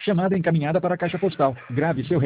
Chamada encaminhada para a caixa postal. Grave seu